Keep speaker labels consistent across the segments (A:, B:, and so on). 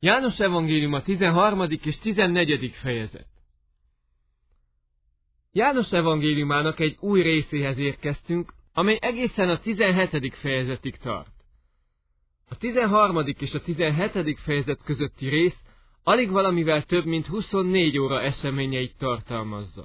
A: János evangélium a 13. és 14. fejezet. János evangéliumának egy új részéhez érkeztünk, amely egészen a 17. fejezetig tart. A 13. és a 17. fejezet közötti rész alig valamivel több mint 24 óra eseményeit tartalmazza.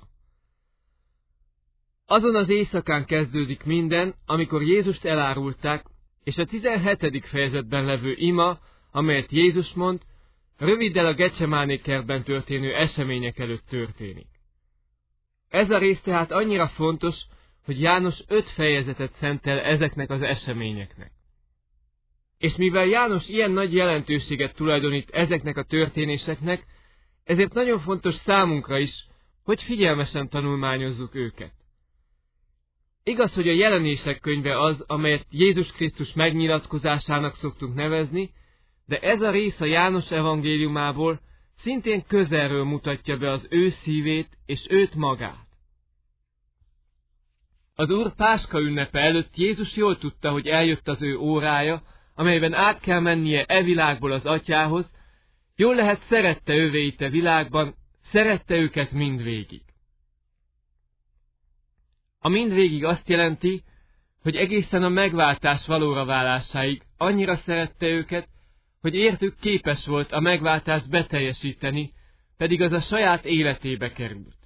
A: Azon az éjszakán kezdődik minden, amikor Jézust elárulták, és a 17. fejezetben levő ima, amelyet Jézus mond, röviddel a Gecsemáné kertben történő események előtt történik. Ez a rész tehát annyira fontos, hogy János 5 fejezetet szentel ezeknek az eseményeknek. És mivel János ilyen nagy jelentőséget tulajdonít ezeknek a történéseknek, ezért nagyon fontos számunkra is, hogy figyelmesen tanulmányozzuk őket. Igaz, hogy a Jelenések könyve az, amelyet Jézus Krisztus megnyilatkozásának szoktunk nevezni, de ez a rész a János evangéliumából szintén közelről mutatja be az ő szívét és őt magát. Az Úr Páska ünnepe előtt Jézus jól tudta, hogy eljött az ő órája, amelyben át kell mennie e világból az Atyához, jól lehet szerette övéit a világban, szerette őket mindvégig. A mindvégig azt jelenti, hogy egészen a megváltás valóra válásáig annyira szerette őket, hogy értük képes volt a megváltást beteljesíteni, pedig az a saját életébe került.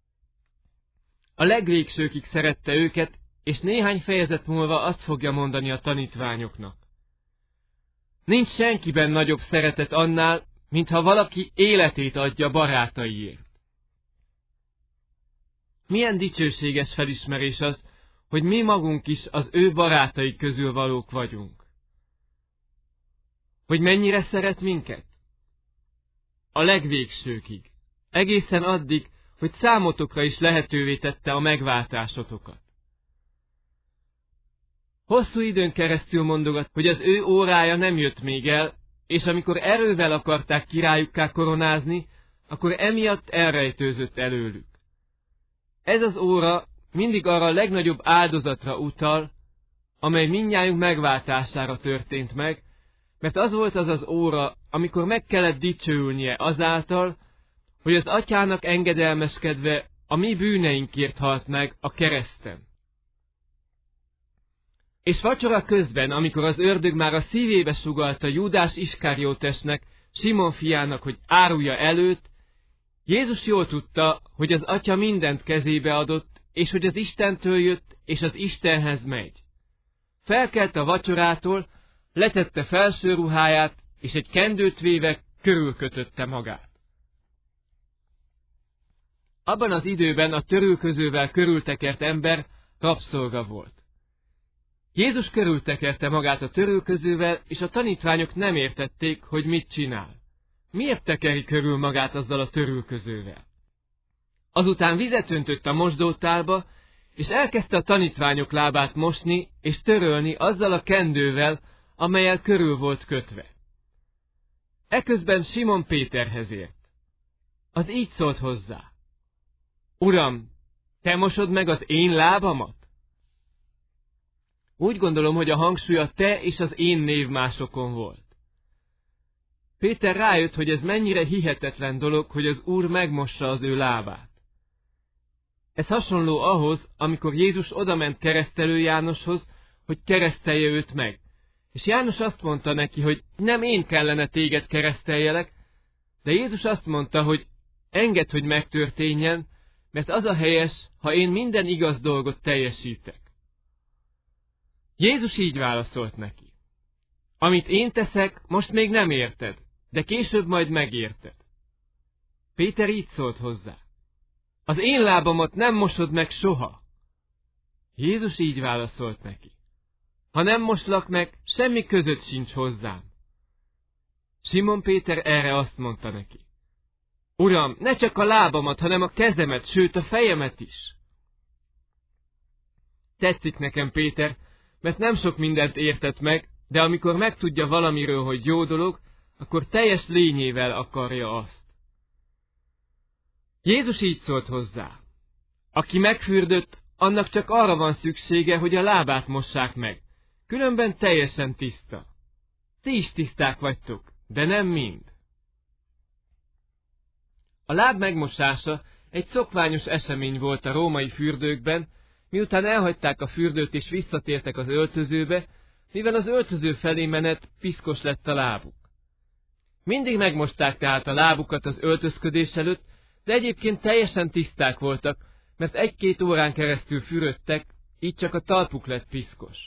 A: A legvégsőkig szerette őket, és néhány fejezet múlva azt fogja mondani a tanítványoknak. Nincs senkiben nagyobb szeretet annál, mintha valaki életét adja barátaiért. Milyen dicsőséges felismerés az, hogy mi magunk is az ő barátai közül valók vagyunk. Hogy mennyire szeret minket? A legvégsőkig. Egészen addig, hogy számotokra is lehetővé tette a megváltásotokat. Hosszú időn keresztül mondogat, hogy az ő órája nem jött még el, és amikor erővel akarták királyukká koronázni, akkor emiatt elrejtőzött előlük. Ez az óra mindig arra a legnagyobb áldozatra utal, amely mindnyájunk megváltására történt meg, mert az volt az az óra, amikor meg kellett dicsőülnie azáltal, hogy az Atyának engedelmeskedve a mi bűneinkért halt meg a kereszten. És vacsora közben, amikor az ördög már a szívébe sugallta Júdás Iskariótesnek, Simon fiának, hogy árulja előtt, Jézus jól tudta, hogy az Atya mindent kezébe adott, és hogy az Istentől jött, és az Istenhez megy. Felkelt a vacsorától, letette felső ruháját, és egy kendőt véve körülkötötte magát. Abban az időben a törülközővel körültekert ember rabszolga volt. Jézus körültekerte magát a törülközővel, és a tanítványok nem értették, hogy mit csinál. Miért tekeri körül magát azzal a törülközővel? Azután vizet öntött a mosdótálba, és elkezdte a tanítványok lábát mosni és törölni azzal a kendővel, amellyel körül volt kötve. Eközben Simon Péterhez ért. Az így szólt hozzá: Uram, te mosod meg az én lábamat? Úgy gondolom, hogy a hangsúly a te és az én névmásokon volt. Péter rájött, hogy ez mennyire hihetetlen dolog, hogy az Úr megmossa az ő lábát. Ez hasonló ahhoz, amikor Jézus odament keresztelő Jánoshoz, hogy keresztelje őt meg. És János azt mondta neki, hogy nem én kellene téged kereszteljelek, de Jézus azt mondta, hogy engedd, hogy megtörténjen, mert az a helyes, ha én minden igaz dolgot teljesítek. Jézus így válaszolt neki: Amit én teszek, most még nem érted, de később majd megérted. Péter így szólt hozzá: Az én lábamat nem mosod meg soha. Jézus így válaszolt neki: Ha nem moslak meg, semmi között sincs hozzám. Simon Péter erre azt mondta neki: Uram, ne csak a lábamat, hanem a kezemet, sőt a fejemet is. Tetszik nekem Péter, mert nem sok mindent értett meg, de amikor megtudja valamiről, hogy jó dolog, akkor teljes lényével akarja azt. Jézus így szólt hozzá: Aki megfürdött, annak csak arra van szüksége, hogy a lábát mossák meg, különben teljesen tiszta. Ti is tiszták vagytok, de nem mind. A láb megmosása egy szokványos esemény volt a római fürdőkben, miután elhagyták a fürdőt és visszatértek az öltözőbe, mivel az öltöző felé menet piszkos lett a lábuk. Mindig megmosták tehát a lábukat az öltözködés előtt, de egyébként teljesen tiszták voltak, mert 1-2 órán keresztül fürödtek, így csak a talpuk lett piszkos.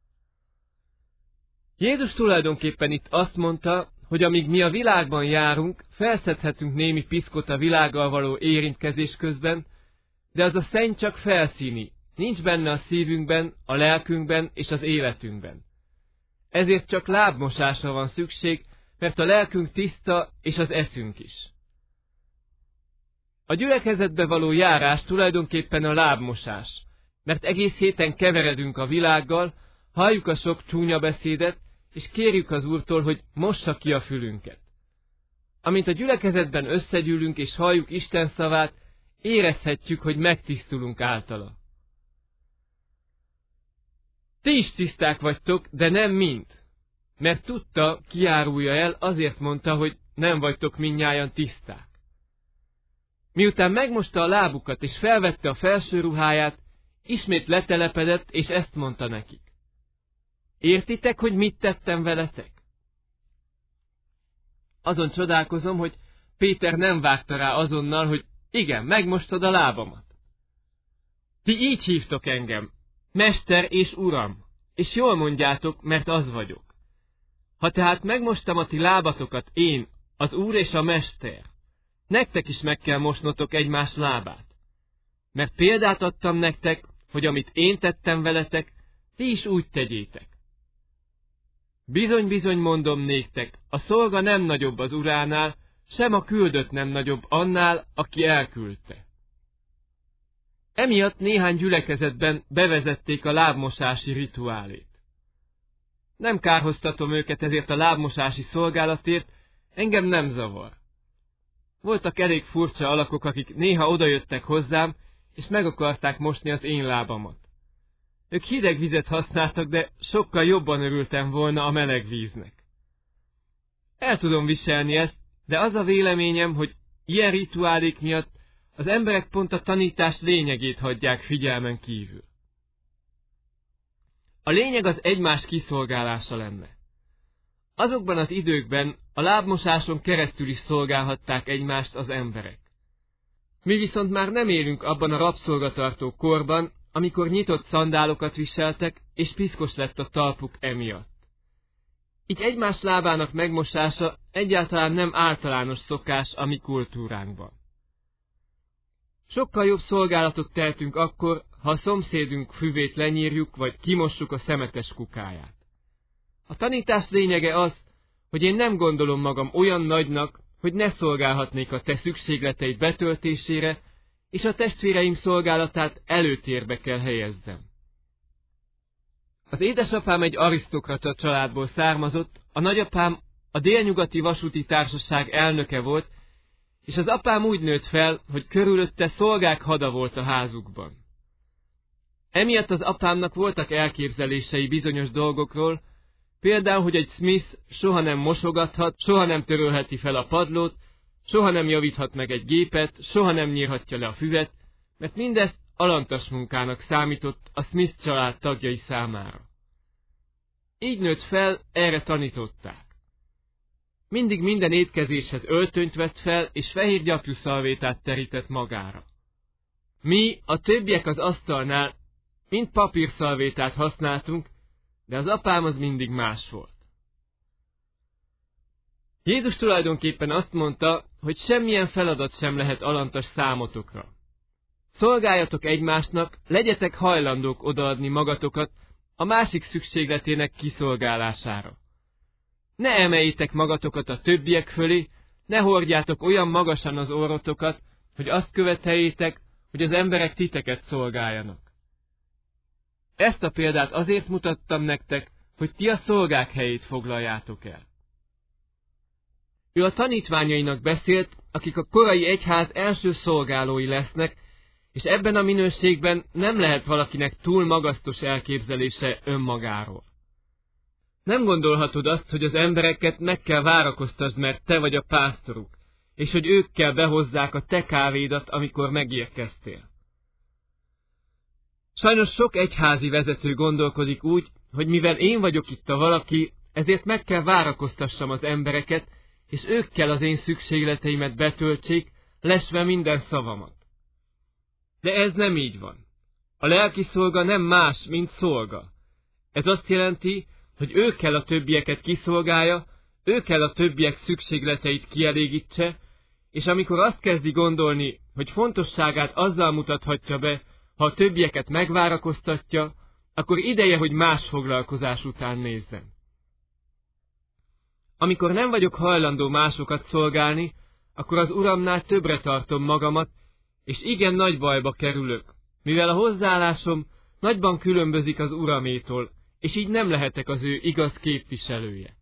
A: Jézus tulajdonképpen itt azt mondta, hogy amíg mi a világban járunk, felszedhetünk némi piszkot a világgal való érintkezés közben, de az a szenny csak felszíni, nincs benne a szívünkben, a lelkünkben és az életünkben. Ezért csak lábmosásra van szükség, mert a lelkünk tiszta és az eszünk is. A gyülekezetbe való járás tulajdonképpen a lábmosás, mert egész héten keveredünk a világgal, halljuk a sok csúnya beszédet, és kérjük az Úrtól, hogy mossa ki a fülünket. Amint a gyülekezetben összegyűlünk és halljuk Isten szavát, érezhetjük, hogy megtisztulunk általa. Ti is tiszták vagytok, de nem mind. Mert tudta, ki árulja el, azért mondta, hogy nem vagytok mindnyájan tiszták. Miután megmosta a lábukat és felvette a felső ruháját, ismét letelepedett, és ezt mondta nekik. Értitek, hogy mit tettem veletek? Azon csodálkozom, hogy Péter nem vágta rá azonnal, hogy igen, megmostad a lábamat. Ti így hívtok engem, Mester és Uram, és jól mondjátok, mert az vagyok. Ha tehát megmostam a ti lábatokat én, az Úr és a Mester, nektek is meg kell mosnotok egymás lábát. Mert példát adtam nektek, hogy amit én tettem veletek, ti is úgy tegyétek. Bizony-bizony mondom néktek, a szolga nem nagyobb az uránál, sem a küldött nem nagyobb annál, aki elküldte. Emiatt néhány gyülekezetben bevezették a lábmosási rituálét. Nem kárhoztatom őket ezért a lábmosási szolgálatért, engem nem zavar. Voltak elég furcsa alakok, akik néha odajöttek hozzám, és meg akarták mosni az én lábamat. Ők hideg vizet használtak, de sokkal jobban örültem volna a meleg víznek. El tudom viselni ezt, de az a véleményem, hogy ilyen rituálék miatt az emberek pont a tanítás lényegét hagyják figyelmen kívül. A lényeg az egymás kiszolgálása lenne. Azokban az időkben a lábmosáson keresztül is szolgálhatták egymást az emberek. Mi viszont már nem élünk abban a rabszolgatartó korban, amikor nyitott szandálokat viseltek, és piszkos lett a talpuk emiatt. Így egymás lábának megmosása egyáltalán nem általános szokás a mi kultúránkban. Sokkal jobb szolgálatot tehetünk akkor, ha a szomszédunk füvét lenyírjuk, vagy kimossuk a szemetes kukáját. A tanítás lényege az, hogy én nem gondolom magam olyan nagynak, hogy ne szolgálhatnék a te szükségleteid betöltésére, és a testvéreim szolgálatát előtérbe kell helyezzem. Az édesapám egy arisztokrata családból származott, a nagyapám a Délnyugati Vasúti Társaság elnöke volt, és az apám úgy nőtt fel, hogy körülötte szolgák hada volt a házukban. Emiatt az apámnak voltak elképzelései bizonyos dolgokról, például, hogy egy Smith soha nem mosogathat, soha nem törölheti fel a padlót, soha nem javíthat meg egy gépet, soha nem nyírhatja le a füvet, mert mindezt alantas munkának számított a Smith család tagjai számára. Így nőtt fel, erre tanították. Mindig minden étkezéshez öltönyt vett fel, és fehér gyapjú szalvétát terített magára. Mi, a többiek az asztalnál, mind papírszalvétát használtunk, de az apám az mindig más volt. Jézus tulajdonképpen azt mondta, hogy semmilyen feladat sem lehet alantas számotokra. Szolgáljatok egymásnak, legyetek hajlandók odaadni magatokat a másik szükségletének kiszolgálására. Ne emeljétek magatokat a többiek fölé, ne hordjátok olyan magasan az orrotokat, hogy azt követeljétek, hogy az emberek titeket szolgáljanak. Ezt a példát azért mutattam nektek, hogy ti a szolgák helyét foglaljátok el. Ő a tanítványainak beszélt, akik a korai egyház első szolgálói lesznek, és ebben a minőségben nem lehet valakinek túl magasztos elképzelése önmagáról. Nem gondolhatod azt, hogy az embereket meg kell várakoztasd, mert te vagy a pásztoruk, és hogy ők kell behozzák a te kávédat, amikor megérkeztél. Sajnos sok egyházi vezető gondolkodik úgy, hogy mivel én vagyok itt a valaki, ezért meg kell várakoztassam az embereket, és ők kell az én szükségleteimet betöltsék, lesve minden szavamat. De ez nem így van. A lelki szolga nem más, mint szolga. Ez azt jelenti, hogy ő kell a többieket kiszolgálja, ő kell a többiek szükségleteit kielégítse, és amikor azt kezdi gondolni, hogy fontosságát azzal mutathatja be, ha a többieket megvárakoztatja, akkor ideje, hogy más foglalkozás után nézzen. Amikor nem vagyok hajlandó másokat szolgálni, akkor az Uramnál többre tartom magamat, és igen nagy bajba kerülök, mivel a hozzáállásom nagyban különbözik az Uramétól, és így nem lehetek az ő igaz képviselője.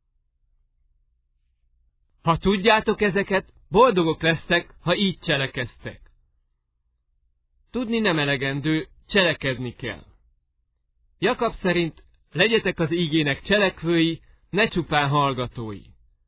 A: Ha tudjátok ezeket, boldogok lesztek, ha így cselekeztek. Tudni nem elegendő, cselekedni kell. Jakab szerint legyetek az ígének cselekvői, ne csupán hallgatói.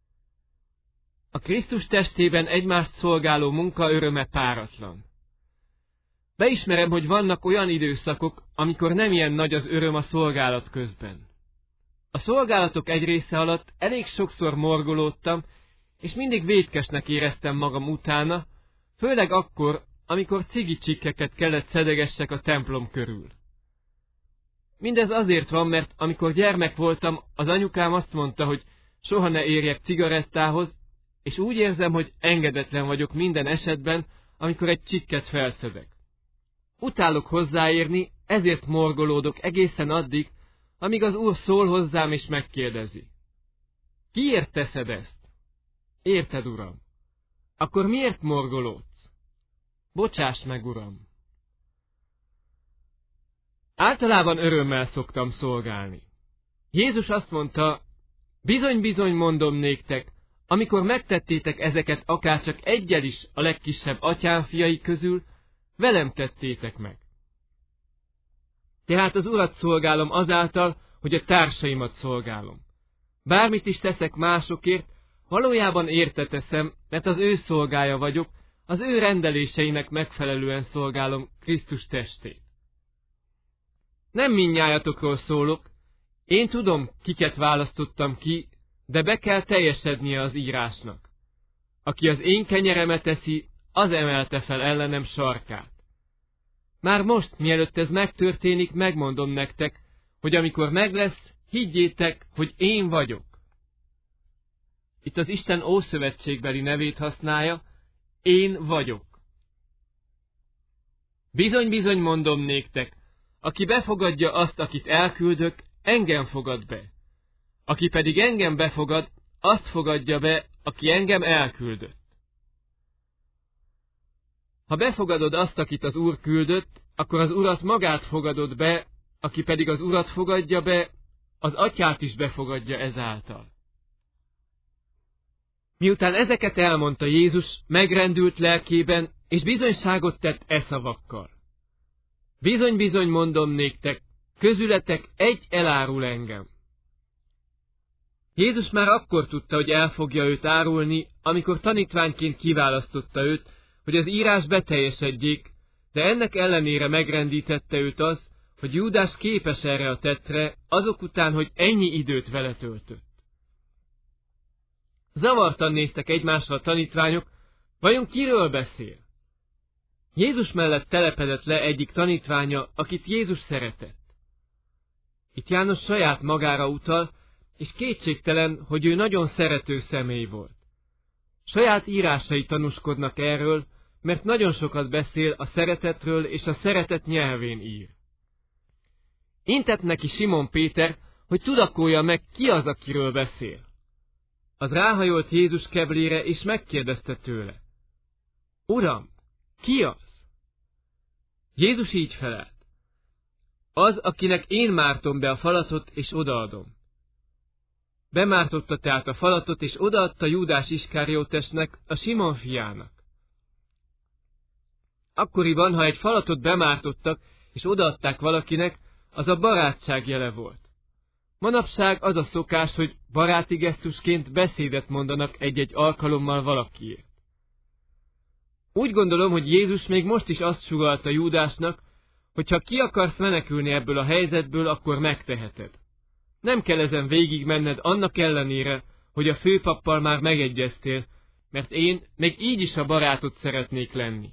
A: A Krisztus testében egymást szolgáló munka öröme páratlan. Beismerem, hogy vannak olyan időszakok, amikor nem ilyen nagy az öröm a szolgálat közben. A szolgálatok egy része alatt elég sokszor morgolódtam, és mindig vétkesnek éreztem magam utána, főleg akkor, amikor cigicsikkeket kellett szedegessek a templom körül. Mindez azért van, mert amikor gyermek voltam, az anyukám azt mondta, hogy soha ne érjek cigarettához, és úgy érzem, hogy engedetlen vagyok minden esetben, amikor egy csikket felszedek. Utálok hozzáérni, ezért morgolódok egészen addig, amíg az Úr szól hozzám és megkérdezi. Kiért teszed ezt? Érted, Uram? Akkor miért morgolódsz? Bocsáss meg, Uram! Általában örömmel szoktam szolgálni. Jézus azt mondta, bizony-bizony mondom néktek, amikor megtettétek ezeket akárcsak egyel is a legkisebb atyám fiai közül, velem tettétek meg. Tehát az Urat szolgálom azáltal, hogy a társaimat szolgálom. Bármit is teszek másokért, valójában érte teszem, mert az ő szolgája vagyok, az ő rendeléseinek megfelelően szolgálom Krisztus testét. Nem mindnyájatokról szólok, én tudom, kiket választottam ki, de be kell teljesednie az írásnak. Aki az én kenyeremet eszi, az emelte fel ellenem sarkát. Már most, mielőtt ez megtörténik, megmondom nektek, hogy amikor meglesz, higgyétek, hogy én vagyok. Itt az Isten ószövetségbeli nevét használja, én vagyok. Bizony-bizony mondom néktek, aki befogadja azt, akit elküldök, engem fogad be. Aki pedig engem befogad, azt fogadja be, aki engem elküldött. Ha befogadod azt, akit az Úr küldött, akkor az Urat magát fogadod be, aki pedig az Urat fogadja be, az Atyát is befogadja ezáltal. Miután ezeket elmondta Jézus, megrendült lelkében, és bizonyságot tett e szavakkal. Bizony-bizony mondom néktek, közületek egy elárul engem. Jézus már akkor tudta, hogy el fogja őt árulni, amikor tanítványként kiválasztotta őt, hogy az írás beteljesedjék, de ennek ellenére megrendítette őt az, hogy Júdás képes erre a tettre, azok után, hogy ennyi időt vele töltött. Zavartan néztek egymásra a tanítványok, vajon kiről beszél? Jézus mellett telepedett le egyik tanítványa, akit Jézus szeretett. Itt János saját magára utal, és kétségtelen, hogy ő nagyon szerető személy volt. Saját írásai tanúskodnak erről, mert nagyon sokat beszél a szeretetről és a szeretet nyelvén ír. Intett neki Simon Péter, hogy tudakolja meg, ki az, akiről beszél. Az ráhajolt Jézus keblére, és megkérdezte tőle. Uram, ki az? Jézus így felelt. Az, akinek én mártom be a falatot, és odaadom. Bemártotta tehát a falatot, és odaadta Júdás Iskariótesnek, a Simon fiának. Akkoriban, ha egy falatot bemártottak, és odaadták valakinek, az a barátság jele volt. Manapság az a szokás, hogy baráti gesztusként beszédet mondanak egy-egy alkalommal valakiért. Úgy gondolom, hogy Jézus még most is azt sugallta Júdásnak, hogy ha ki akarsz menekülni ebből a helyzetből, akkor megteheted. Nem kell ezen végig menned annak ellenére, hogy a főpappal már megegyeztél, mert én még így is a barátod szeretnék lenni.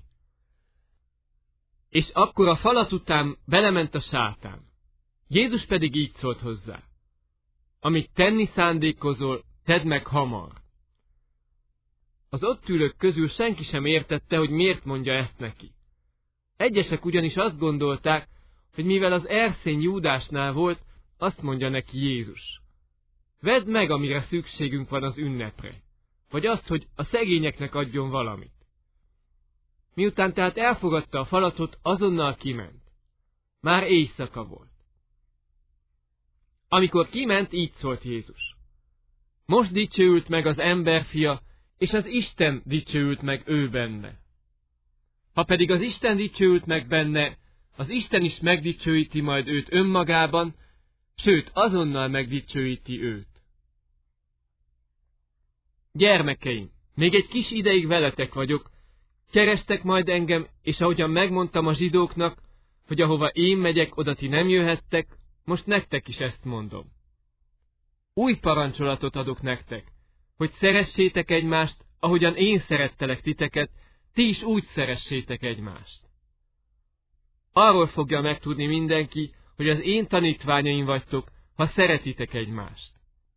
A: És akkor a falat után belement a sátán. Jézus pedig így szólt hozzá: amit tenni szándékozol, tedd meg hamar. Az ott ülők közül senki sem értette, hogy miért mondja ezt neki. Egyesek ugyanis azt gondolták, hogy mivel az erszény Júdásnál volt, azt mondja neki Jézus: vedd meg, amire szükségünk van az ünnepre, vagy azt, hogy a szegényeknek adjon valamit. Miután tehát elfogadta a falatot, azonnal kiment. Már éjszaka volt. Amikor kiment, így szólt Jézus: most dicsőült meg az emberfia, és az Isten dicsőült meg ő benne. Ha pedig az Isten dicsőült meg benne, az Isten is megdicsőíti majd őt önmagában, sőt, azonnal megdicsőíti őt. Gyermekeim, még egy kis ideig veletek vagyok, kerestek majd engem, és ahogyan megmondtam a zsidóknak, hogy ahova én megyek, oda ti nem jöhettek, most nektek is ezt mondom. Új parancsolatot adok nektek, hogy szeressétek egymást, ahogyan én szerettelek titeket, ti is úgy szeressétek egymást. Arról fogja megtudni mindenki, hogy az én tanítványaim vagytok, ha szeretitek egymást.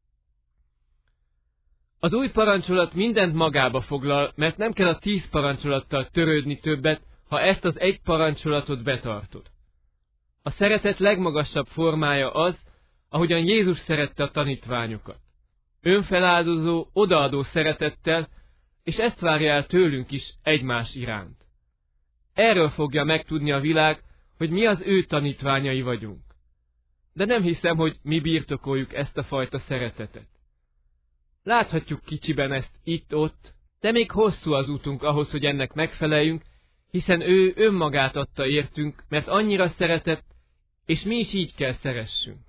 A: Az új parancsolat mindent magába foglal, mert nem kell a 10 parancsolattal törődni többet, ha ezt az egy parancsolatot betartod. A szeretet legmagasabb formája az, ahogyan Jézus szerette a tanítványokat. Önfeláldozó, odaadó szeretettel, és ezt várja el tőlünk is egymás iránt. Erről fogja megtudni a világ, hogy mi az ő tanítványai vagyunk. De nem hiszem, hogy mi birtokoljuk ezt a fajta szeretetet. Láthatjuk kicsiben ezt itt-ott, de még hosszú az útunk ahhoz, hogy ennek megfeleljünk, hiszen ő önmagát adta értünk, mert annyira szeretett, és mi is így kell szeressünk.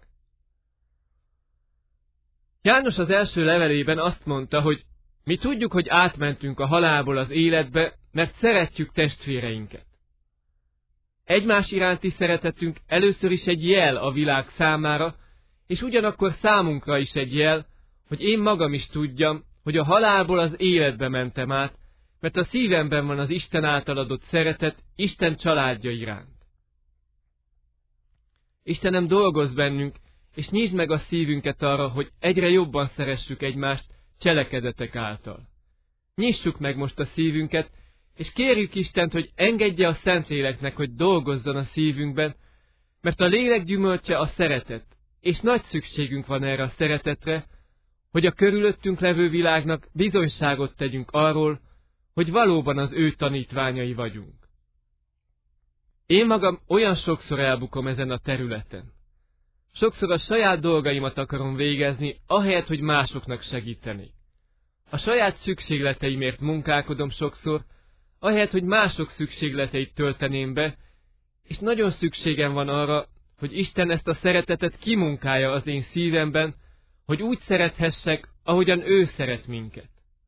A: János az első levelében azt mondta, hogy mi tudjuk, hogy átmentünk a halálból az életbe, mert szeretjük testvéreinket. Egymás iránti szeretetünk először is egy jel a világ számára, és ugyanakkor számunkra is egy jel, hogy én magam is tudjam, hogy a halálból az életbe mentem át, mert a szívemben van az Isten által adott szeretet Isten családja iránt. Istenem, dolgozz bennünk, és nyisd meg a szívünket arra, hogy egyre jobban szeressük egymást cselekedetek által. Nyissuk meg most a szívünket, és kérjük Istent, hogy engedje a Szentléleknek, hogy dolgozzon a szívünkben, mert a lélek gyümölcse a szeretet, és nagy szükségünk van erre a szeretetre, hogy a körülöttünk levő világnak bizonyságot tegyünk arról, hogy valóban az ő tanítványai vagyunk. Én magam olyan sokszor elbukom ezen a területen. Sokszor a saját dolgaimat akarom végezni, ahelyett, hogy másoknak segítenék. A saját szükségleteimért munkálkodom sokszor, ahelyett, hogy mások szükségleteit tölteném be, és nagyon szükségem van arra, hogy Isten ezt a szeretetet kimunkálja az én szívemben, hogy úgy szerethessek, ahogyan ő szeret minket.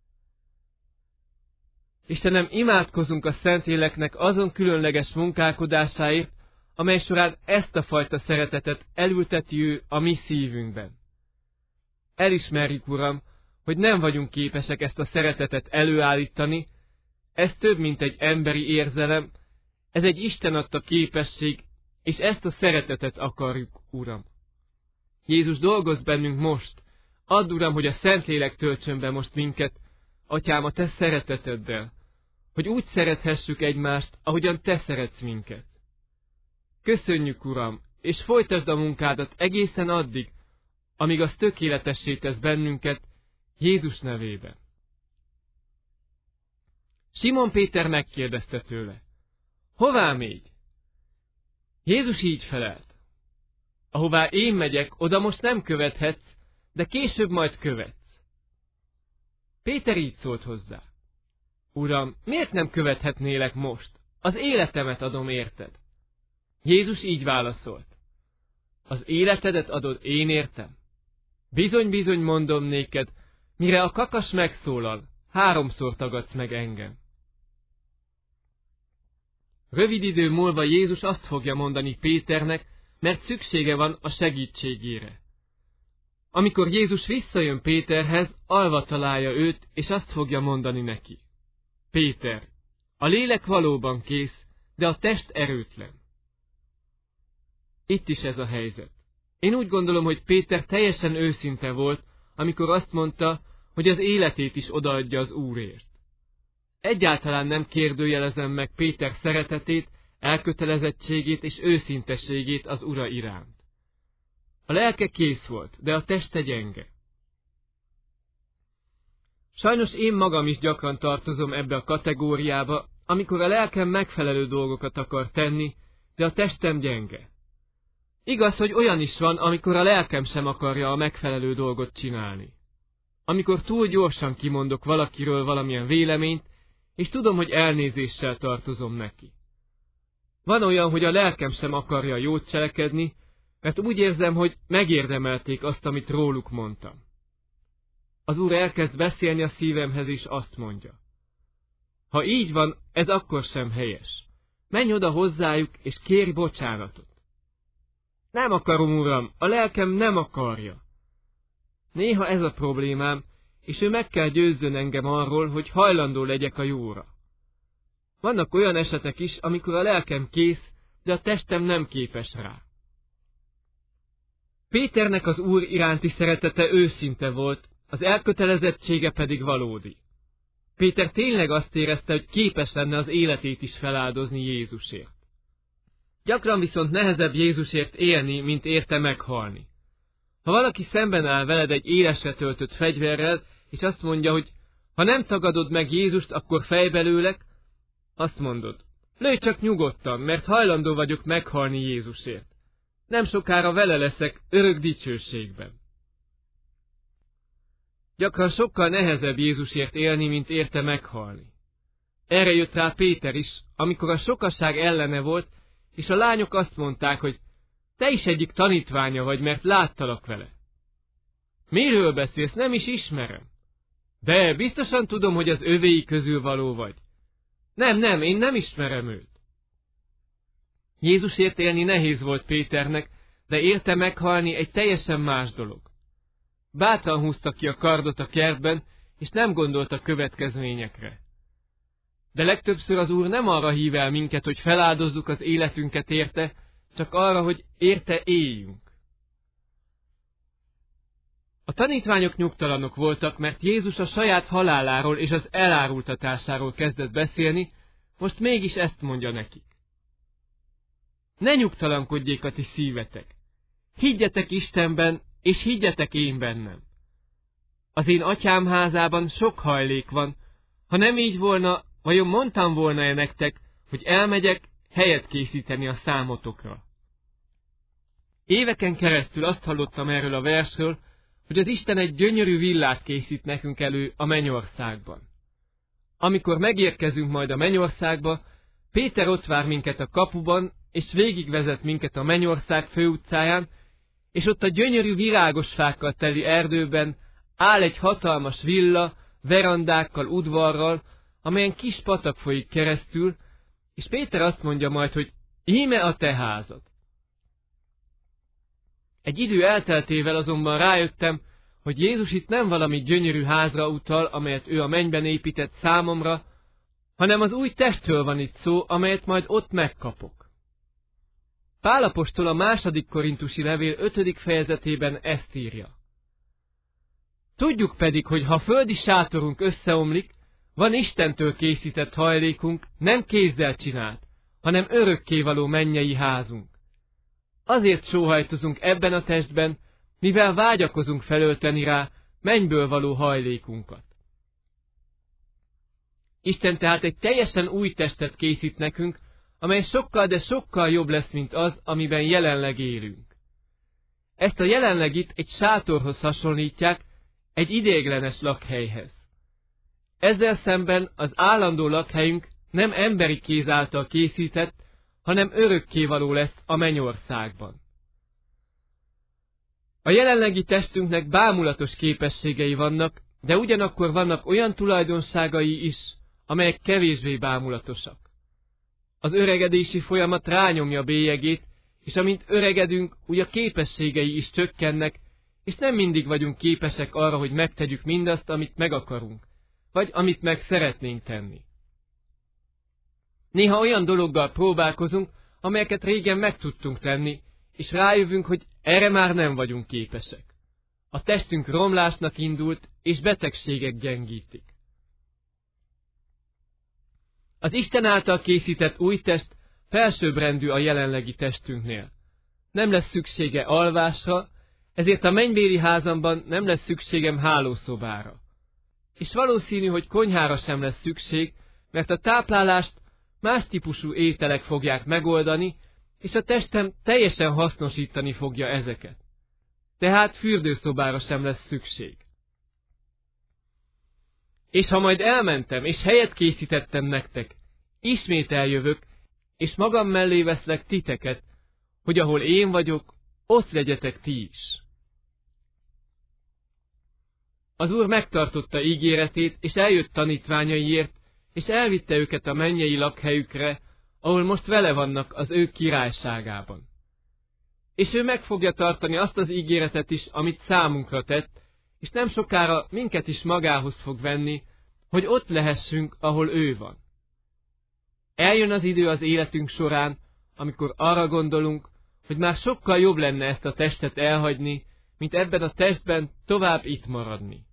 A: Istenem, imádkozunk a Szentléleknek azon különleges munkálkodásáért, amely során ezt a fajta szeretetet elülteti ő a mi szívünkben. Elismerjük, Uram, hogy nem vagyunk képesek ezt a szeretetet előállítani, ez több, mint egy emberi érzelem, ez egy Isten adta képesség, és ezt a szeretetet akarjuk, Uram. Jézus, dolgozz bennünk most, add, Uram, hogy a Szentlélek töltsön be most minket, Atyám, a Te szereteteddel, hogy úgy szerethessük egymást, ahogyan Te szeretsz minket. Köszönjük, Uram, és folytasd a munkádat egészen addig, amíg az tökéletessé tesz bennünket, Jézus nevében. Simon Péter megkérdezte tőle: hová mégy? Jézus így felelt: ahová én megyek, oda most nem követhetsz, de később majd követsz. Péter így szólt hozzá: Uram, miért nem követhetnélek most? Az életemet adom érted. Jézus így válaszolt: az életedet adod én értem? Bizony-bizony mondom néked, mire a kakas megszólal, 3-szor tagadsz meg engem. Rövid idő múlva Jézus azt fogja mondani Péternek, mert szüksége van a segítségére. Amikor Jézus visszajön Péterhez, alva találja őt, és azt fogja mondani neki: Péter, a lélek valóban kész, de a test erőtlen. Itt is ez a helyzet. Én úgy gondolom, hogy Péter teljesen őszinte volt, amikor azt mondta, hogy az életét is odaadja az Úrért. Egyáltalán nem kérdőjelezem meg Péter szeretetét, elkötelezettségét és őszintességét az Ura iránt. A lelke kész volt, de a teste gyenge. Sajnos én magam is gyakran tartozom ebbe a kategóriába, amikor a lelkem megfelelő dolgokat akar tenni, de a testem gyenge. Igaz, hogy olyan is van, amikor a lelkem sem akarja a megfelelő dolgot csinálni. Amikor túl gyorsan kimondok valakiről valamilyen véleményt, és tudom, hogy elnézéssel tartozom neki. Van olyan, hogy a lelkem sem akarja jót cselekedni, mert úgy érzem, hogy megérdemelték azt, amit róluk mondtam. Az Úr elkezd beszélni a szívemhez, és azt mondja: ha így van, ez akkor sem helyes. Menj oda hozzájuk, és kérj bocsánatot. Nem akarom, Uram, a lelkem nem akarja. Néha ez a problémám, és ő meg kell győzzön engem arról, hogy hajlandó legyek a jóra. Vannak olyan esetek is, amikor a lelkem kész, de a testem nem képes rá. Péternek az Úr iránti szeretete őszinte volt, az elkötelezettsége pedig valódi. Péter tényleg azt érezte, hogy képes lenne az életét is feláldozni Jézusért. Gyakran viszont nehezebb Jézusért élni, mint érte meghalni. Ha valaki szemben áll veled egy élesre töltött fegyverrel, és azt mondja, hogy ha nem tagadod meg Jézust, akkor fejbelőlek, azt mondod: lőj csak nyugodtan, mert hajlandó vagyok meghalni Jézusért. Nem sokára vele leszek örök dicsőségben. Gyakran sokkal nehezebb Jézusért élni, mint érte meghalni. Erre jött rá Péter is, amikor a sokaság ellene volt, és a lányok azt mondták, hogy te is egyik tanítványa vagy, mert láttalak vele. Miről beszélsz, nem is ismerem. De biztosan tudom, hogy az övéi közül való vagy. Nem, én nem ismerem őt. Jézusért élni nehéz volt Péternek, de érte meghalni egy teljesen más dolog. Bátran húzta ki a kardot a kertben, és nem gondolt a következményekre. De legtöbbször az Úr nem arra hív el minket, hogy feláldozzuk az életünket érte, csak arra, hogy érte éljünk. A tanítványok nyugtalanok voltak, mert Jézus a saját haláláról és az elárultatásáról kezdett beszélni, most mégis ezt mondja nekik: ne nyugtalankodjék a ti szívetek. Higgyetek Istenben, és higgyetek én bennem. Az én atyám házában sok hajlék van, ha nem így volna, vajon mondtam volna-e nektek, hogy elmegyek helyet készíteni a számotokra? Éveken keresztül azt hallottam erről a versről, hogy az Isten egy gyönyörű villát készít nekünk elő a mennyországban. Amikor megérkezünk majd a mennyországba, Péter ott vár minket a kapuban, és végigvezet minket a mennyország főutcáján, és ott a gyönyörű virágos fákkal teli erdőben áll egy hatalmas villa, verandákkal, udvarral, amelyen kis patak folyik keresztül, és Péter azt mondja majd, hogy íme a te házad. Egy idő elteltével azonban rájöttem, hogy Jézus itt nem valami gyönyörű házra utal, amelyet ő a mennyben épített számomra, hanem az új testről van itt szó, amelyet majd ott megkapok. Pál apostol a 2. Korintusi levél 5. fejezetében ezt írja: tudjuk pedig, hogy ha földi sátorunk összeomlik, van Istentől készített hajlékunk, nem kézzel csinált, hanem örökkévaló mennyei házunk. Azért sóhajtozunk ebben a testben, mivel vágyakozunk felölteni rá mennyből való hajlékunkat. Isten tehát egy teljesen új testet készít nekünk, amely sokkal, de sokkal jobb lesz, mint az, amiben jelenleg élünk. Ezt a jelenlegit egy sátorhoz hasonlítják, egy ideiglenes lakhelyhez. Ezzel szemben az állandó lakhelyünk nem emberi kéz által készített, hanem örökkévaló lesz a mennyországban. A jelenlegi testünknek bámulatos képességei vannak, de ugyanakkor vannak olyan tulajdonságai is, amelyek kevésbé bámulatosak. Az öregedési folyamat rányomja bélyegét, és amint öregedünk, úgy a képességei is csökkennek, és nem mindig vagyunk képesek arra, hogy megtegyük mindazt, amit meg akarunk, vagy amit meg szeretnénk tenni. Néha olyan dologgal próbálkozunk, amelyeket régen meg tudtunk tenni, és rájövünk, hogy erre már nem vagyunk képesek. A testünk romlásnak indult, és betegségek gyengítik. Az Isten által készített új test felsőbbrendű a jelenlegi testünknél. Nem lesz szüksége alvásra, ezért a mennybéli házamban nem lesz szükségem hálószobára. És valószínű, hogy konyhára sem lesz szükség, mert a táplálást más típusú ételek fogják megoldani, és a testem teljesen hasznosítani fogja ezeket. Tehát fürdőszobára sem lesz szükség. És ha majd elmentem, és helyet készítettem nektek, ismét eljövök, és magam mellé veszlek titeket, hogy ahol én vagyok, ott legyetek ti is. Az Úr megtartotta ígéretét, és eljött tanítványaiért, és elvitte őket a mennyei lakhelyükre, ahol most vele vannak az ő királyságában. És ő meg fogja tartani azt az ígéretet is, amit számunkra tett, és nem sokára minket is magához fog venni, hogy ott lehessünk, ahol ő van. Eljön az idő az életünk során, amikor arra gondolunk, hogy már sokkal jobb lenne ezt a testet elhagyni, mint ebben a testben tovább itt maradni.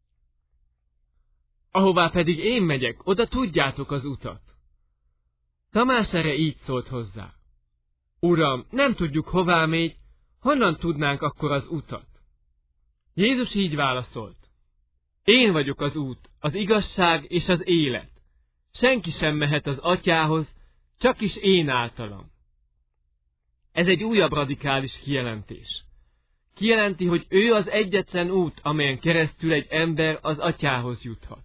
A: Ahová pedig én megyek, oda tudjátok az utat. Tamás erre így szólt hozzá. Uram, nem tudjuk, hová megy, honnan tudnánk akkor az utat? Jézus így válaszolt. Én vagyok az út, az igazság és az élet. Senki sem mehet az Atyához, csak is én általam. Ez egy újabb radikális kijelentés. Kijelenti, hogy ő az egyetlen út, amelyen keresztül egy ember az Atyához juthat.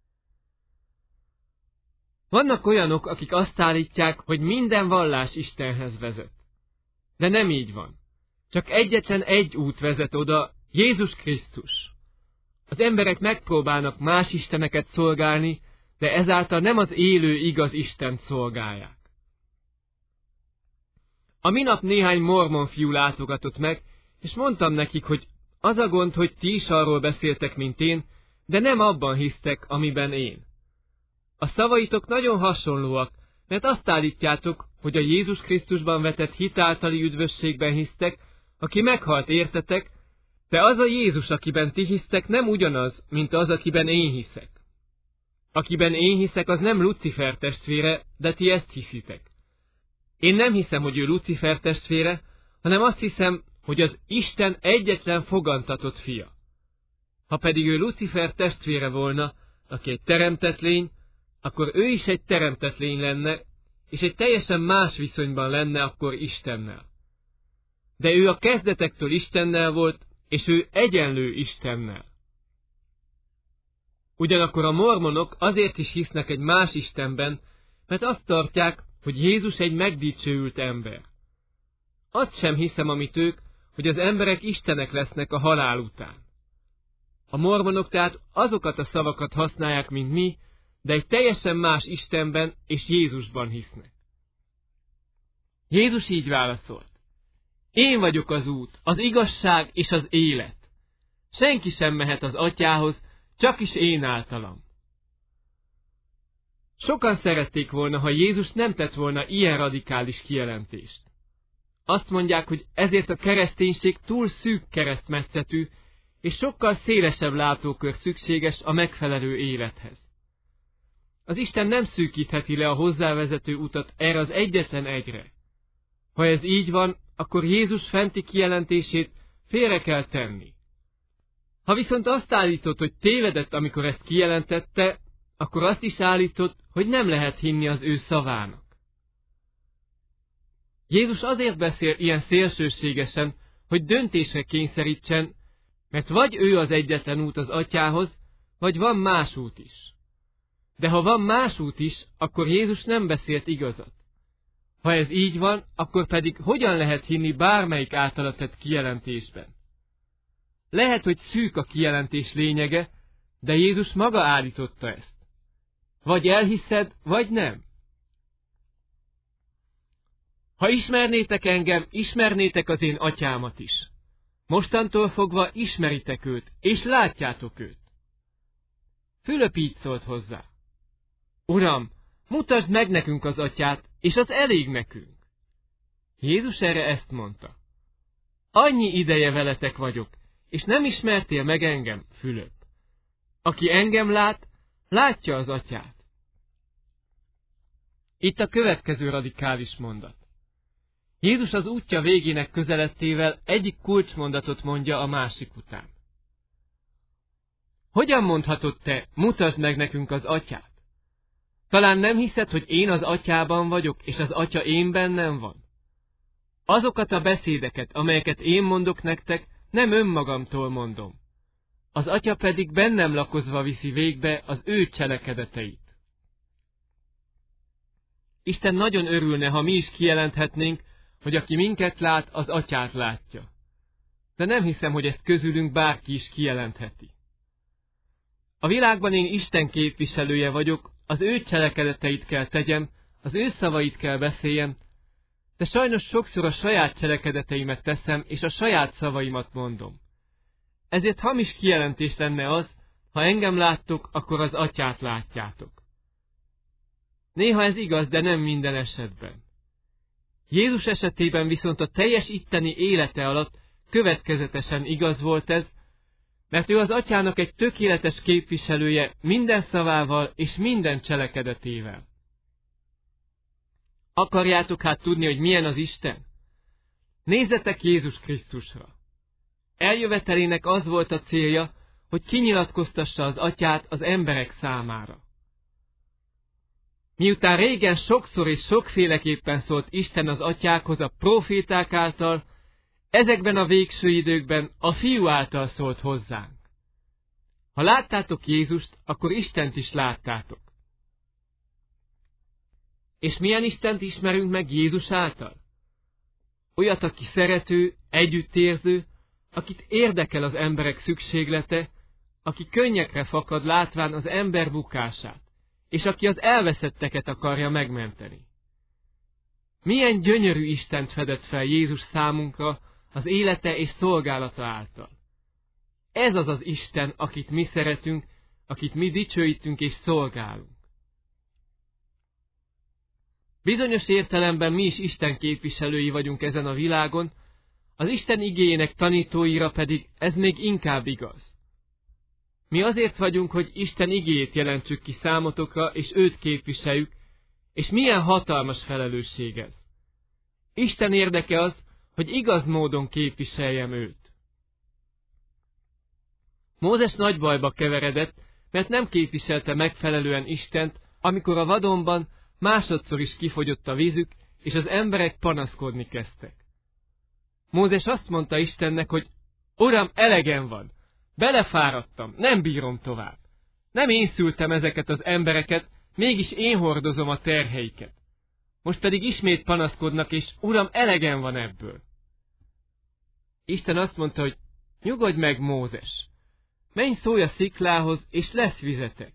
A: Vannak olyanok, akik azt állítják, hogy minden vallás Istenhez vezet. De nem így van. Csak egyetlen egy út vezet oda, Jézus Krisztus. Az emberek megpróbálnak más isteneket szolgálni, de ezáltal nem az élő igaz Istent szolgálják. A minap néhány mormon fiú látogatott meg, és mondtam nekik, hogy az a gond, hogy ti is arról beszéltek, mint én, de nem abban hisztek, amiben én. A szavaitok nagyon hasonlóak, mert azt állítjátok, hogy a Jézus Krisztusban vetett hit általi üdvösségben hisztek, aki meghalt értetek, de az a Jézus, akiben ti hisztek, nem ugyanaz, mint az, akiben én hiszek. Akiben én hiszek, az nem Lucifer testvére, de ti ezt hiszitek. Én nem hiszem, hogy ő Lucifer testvére, hanem azt hiszem, hogy az Isten egyetlen fogantatott fia. Ha pedig ő Lucifer testvére volna, aki egy teremtett lény, akkor ő is egy teremtett lény lenne, és egy teljesen más viszonyban lenne akkor Istennel. De ő a kezdetektől Istennel volt, és ő egyenlő Istennel. Ugyanakkor a mormonok azért is hisznek egy más Istenben, mert azt tartják, hogy Jézus egy megdicsőült ember. Azt sem hiszem, amit ők, hogy az emberek istenek lesznek a halál után. A mormonok tehát azokat a szavakat használják, mint mi, de egy teljesen más Istenben és Jézusban hisznek. Jézus így válaszolt. Én vagyok az út, az igazság és az élet. Senki sem mehet az Atyához, csak is én általam. Sokan szerették volna, ha Jézus nem tett volna ilyen radikális kijelentést. Azt mondják, hogy ezért a kereszténység túl szűk keresztmetszetű, és sokkal szélesebb látókör szükséges a megfelelő élethez. Az Isten nem szűkítheti le a hozzávezető utat erre az egyetlen egyre. Ha ez így van, akkor Jézus fenti kijelentését félre kell tenni. Ha viszont azt állított, hogy tévedett, amikor ezt kijelentette, akkor azt is állított, hogy nem lehet hinni az ő szavának. Jézus azért beszél ilyen szélsőségesen, hogy döntésre kényszerítsen, mert vagy ő az egyetlen út az Atyához, vagy van más út is. De ha van más út is, akkor Jézus nem beszélt igazat. Ha ez így van, akkor pedig hogyan lehet hinni bármelyik általa tett kijelentésben? Lehet, hogy szűk a kijelentés lényege, de Jézus maga állította ezt. Vagy elhiszed, vagy nem. Ha ismernétek engem, ismernétek az én atyámat is. Mostantól fogva ismeritek őt, és látjátok őt. Fülöp így szólt hozzá. Uram, mutasd meg nekünk az atyát, és az elég nekünk. Jézus erre ezt mondta. Annyi ideje veletek vagyok, és nem ismertél meg engem, Fülöp. Aki engem lát, látja az atyát. Itt a következő radikális mondat. Jézus az útja végének közeledtével egyik kulcsmondatot mondja a másik után. Hogyan mondhatod te, mutasd meg nekünk az atyát? Talán nem hiszed, hogy én az atyában vagyok, és az atya én bennem van? Azokat a beszédeket, amelyeket én mondok nektek, nem önmagamtól mondom. Az atya pedig bennem lakozva viszi végbe az ő cselekedeteit. Isten nagyon örülne, ha mi is kijelenthetnénk, hogy aki minket lát, az atyát látja. De nem hiszem, hogy ezt közülünk bárki is kijelentheti. A világban én Isten képviselője vagyok, az ő cselekedeteit kell tegyem, az ő szavait kell beszéljem, de sajnos sokszor a saját cselekedeteimet teszem, és a saját szavaimat mondom. Ezért hamis kijelentés lenne az, ha engem láttok, akkor az atyát látjátok. Néha ez igaz, de nem minden esetben. Jézus esetében viszont a teljes itteni élete alatt következetesen igaz volt ez, mert ő az atyának egy tökéletes képviselője minden szavával és minden cselekedetével. Akarjátok hát tudni, hogy milyen az Isten? Nézzetek Jézus Krisztusra! Eljövetelének az volt a célja, hogy kinyilatkoztassa az atyát az emberek számára. Miután régen sokszor és sokféleképpen szólt Isten az atyákhoz a próféták által, ezekben a végső időkben a Fiú által szólt hozzánk. Ha láttátok Jézust, akkor Istent is láttátok. És milyen Istent ismerünk meg Jézus által? Olyat, aki szerető, együttérző, akit érdekel az emberek szükséglete, aki könnyekre fakad látván az ember bukását, és aki az elveszetteket akarja megmenteni. Milyen gyönyörű Istent fedett fel Jézus számunkra az élete és szolgálata által. Ez az az Isten, akit mi szeretünk, akit mi dicsőítünk és szolgálunk. Bizonyos értelemben mi is Isten képviselői vagyunk ezen a világon, az Isten igéjének tanítóira pedig ez még inkább igaz. Mi azért vagyunk, hogy Isten igéjét jelentsük ki számotokra, és őt képviseljük, és milyen hatalmas felelősség ez. Isten érdeke az, hogy igaz módon képviseljem őt. Mózes nagy bajba keveredett, mert nem képviselte megfelelően Istent, amikor a vadonban másodszor is kifogyott a vízük, és az emberek panaszkodni kezdtek. Mózes azt mondta Istennek, hogy Uram, elegem van, belefáradtam, nem bírom tovább. Nem én szültem ezeket az embereket, mégis én hordozom a terheiket. Most pedig ismét panaszkodnak, és Uram, elegem van ebből. Isten azt mondta, hogy nyugodj meg, Mózes, menj szólj a sziklához, és lesz vizetek.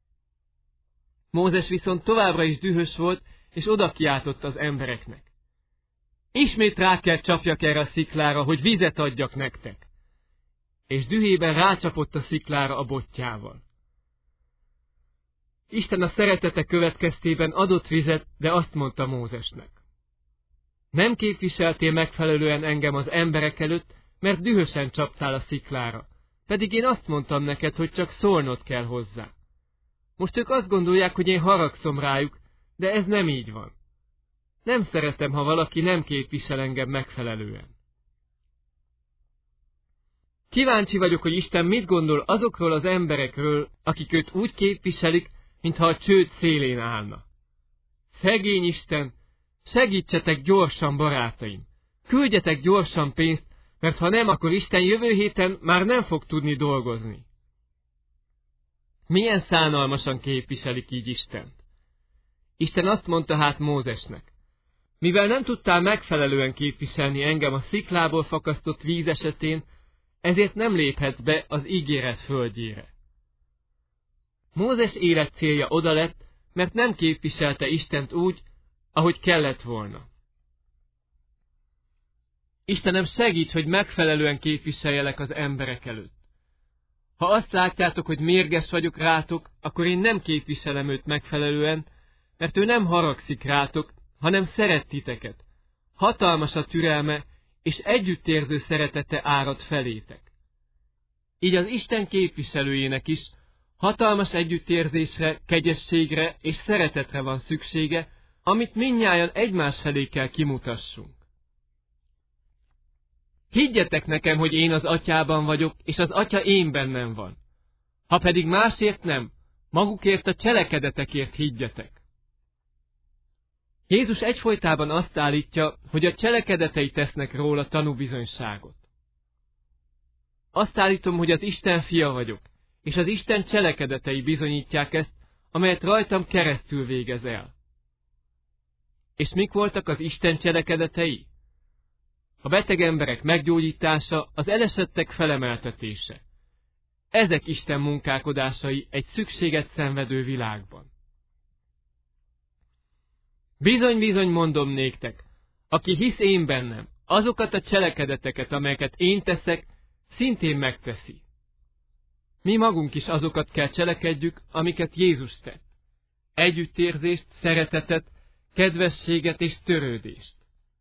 A: Mózes viszont továbbra is dühös volt, és oda kiáltott az embereknek. Ismét rá kell csapjak erre a sziklára, hogy vizet adjak nektek. És dühében rácsapott a sziklára a botjával. Isten a szeretete következtében adott vizet, de azt mondta Mózesnek. Nem képviseltél megfelelően engem az emberek előtt, mert dühösen csaptál a sziklára, pedig én azt mondtam neked, hogy csak szólnod kell hozzá. Most ők azt gondolják, hogy én haragszom rájuk, de ez nem így van. Nem szeretem, ha valaki nem képvisel engem megfelelően. Kíváncsi vagyok, hogy Isten mit gondol azokról az emberekről, akik őt úgy képviselik, mintha a csőd szélén állna. Szegény Isten, segítsetek gyorsan, barátaim! Küldjetek gyorsan pénzt, mert ha nem, akkor Isten jövő héten már nem fog tudni dolgozni. Milyen szánalmasan képviselik így Istent? Isten azt mondta hát Mózesnek, mivel nem tudtál megfelelően képviselni engem a sziklából fakasztott víz esetén, ezért nem léphetsz be az ígéret földjére. Mózes élet célja oda lett, mert nem képviselte Istent úgy, ahogy kellett volna. Istenem, segíts, hogy megfelelően képviseljelek az emberek előtt. Ha azt látjátok, hogy mérges vagyok rátok, akkor én nem képviselem őt megfelelően, mert ő nem haragszik rátok, hanem szeret titeket. Hatalmas a türelme, és együttérző szeretete árad felétek. Így az Isten képviselőjének is hatalmas együttérzésre, kegyességre és szeretetre van szüksége, amit mindnyájan egymás felé kell kimutassunk. Higgyetek nekem, hogy én az Atyában vagyok, és az Atya én bennem van. Ha pedig másért nem, magukért a cselekedetekért higgyetek. Jézus egyfolytában azt állítja, hogy a cselekedetei tesznek róla tanúbizonyságot. Azt állítom, hogy az Isten fia vagyok, és az Isten cselekedetei bizonyítják ezt, amelyet rajtam keresztül végez el. És mik voltak az Isten cselekedetei? A beteg emberek meggyógyítása, az elesettek felemeltetése. Ezek Isten munkálkodásai egy szükséget szenvedő világban. Bizony-bizony mondom néktek, aki hisz én bennem, azokat a cselekedeteket, amelyeket én teszek, szintén megteszi. Mi magunk is azokat kell cselekedjük, amiket Jézus tett. Együttérzést, szeretetet, kedvességet és törődést.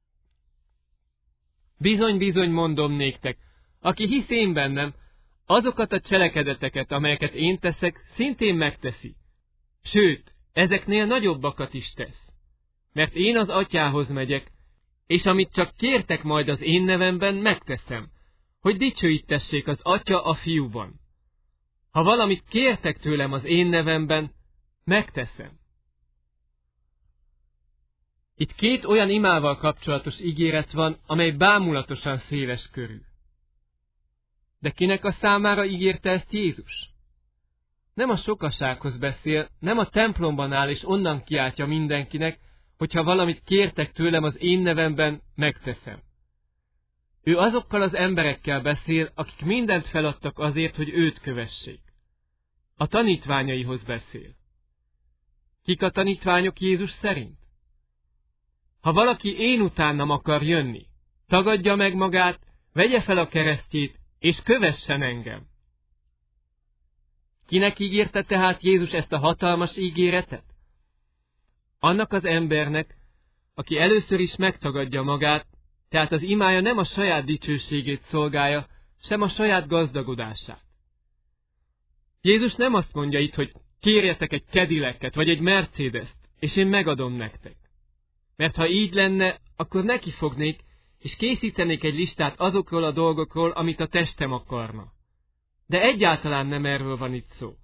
A: Bizony-bizony mondom néktek, aki hisz én bennem, azokat a cselekedeteket, amelyeket én teszek, szintén megteszi. Sőt, ezeknél nagyobbakat is tesz. Mert én az Atyához megyek, és amit csak kértek majd az én nevemben, megteszem, hogy dicsőítessék az Atya a Fiúban. Ha valamit kértek tőlem az én nevemben, megteszem. Itt két olyan imával kapcsolatos ígéret van, amely bámulatosan széles körű. De kinek a számára ígérte ezt Jézus? Nem a sokasághoz beszél, nem a templomban áll és onnan kiáltja mindenkinek, hogyha valamit kértek tőlem az én nevemben, megteszem. Ő azokkal az emberekkel beszél, akik mindent feladtak azért, hogy őt kövessék. A tanítványaihoz beszél. Kik a tanítványok Jézus szerint? Ha valaki én utánam akar jönni, tagadja meg magát, vegye fel a keresztjét, és kövessen engem. Kinek ígérte tehát Jézus ezt a hatalmas ígéretet? Annak az embernek, aki először is megtagadja magát, tehát az imája nem a saját dicsőségét szolgálja, sem a saját gazdagodását. Jézus nem azt mondja itt, hogy kérjetek egy Cadillacet vagy egy Mercedest, és én megadom nektek. Mert ha így lenne, akkor nekifognék, és készítenék egy listát azokról a dolgokról, amit a testem akarna. De egyáltalán nem erről van itt szó.